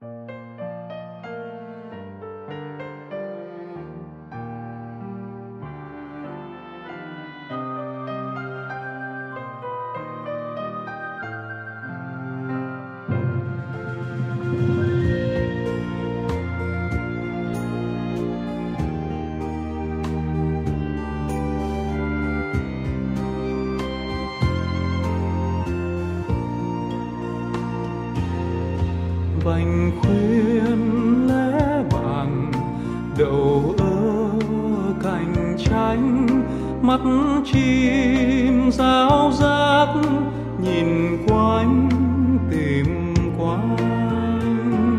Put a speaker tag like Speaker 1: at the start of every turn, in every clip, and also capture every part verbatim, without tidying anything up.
Speaker 1: vành khuyên lẽ vàng đậu ở cành tranh, mắt chim rao rác nhìn quanh tìm quanh.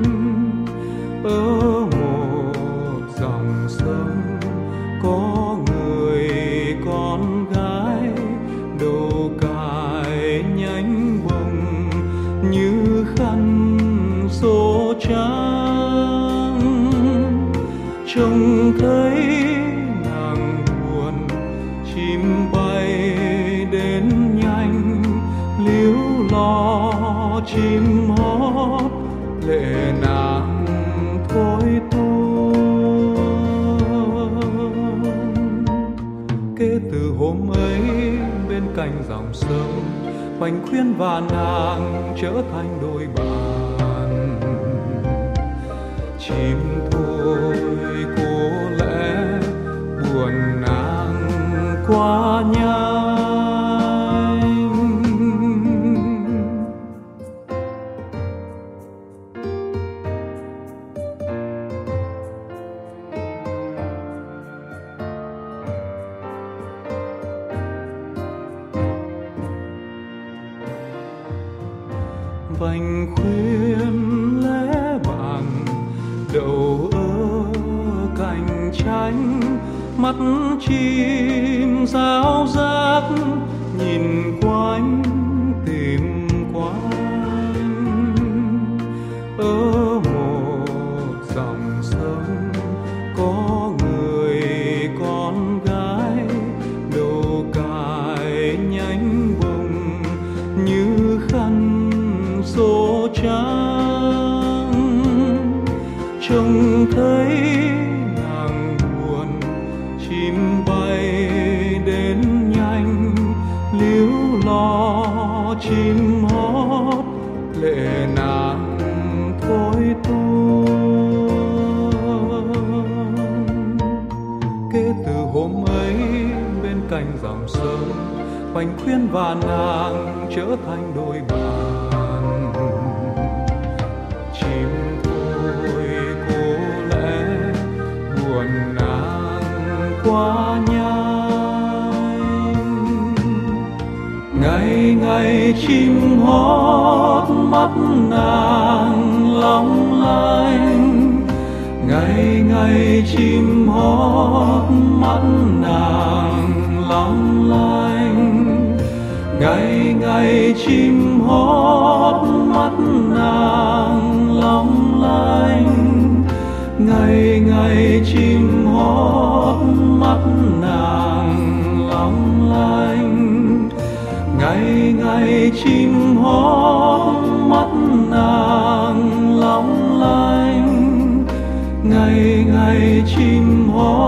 Speaker 1: Ở một dòng sông có người con gái đầu cài nhánh bông như khăn số trắng. Trông thấy nàng buồn, chim bay đến nhanh, líu lo chim hót lệ nàng thôi tuôn. Kể từ hôm ấy bên cạnh dòng sông, Hoành khuyên và nàng trở thành đôi bạn. Chim thôi có lẽ buồn nàng quá nhanh. Vành khuyên lẽ vàng đậu ở cành tranh, mắt chim rao rác nhìn quanh tìm quanh. Ở một dòng sông có người con gái đầu cài nhánh bông như khăn số trắng. Trông thấy nàng buồn, chim bay đến nhanh, líu lo chim hót lệ nàng thôi tuôn. Kể từ hôm ấy bên cạnh dòng sông, Hoành khuyên và nàng trở thành đôi bạn. Chim thôi có lẽ buồn nàng quá nhanh. Ngày ngày chim hót mắt nàng long lanh, ngày ngày chim hót mắt nàng long lanh, ngày ngày chim hót mắt nàng long lanh, ngày ngày chim hót mắt nàng long lanh, ngày ngày chim hót mắt nàng long lanh, ngày ngày chim hót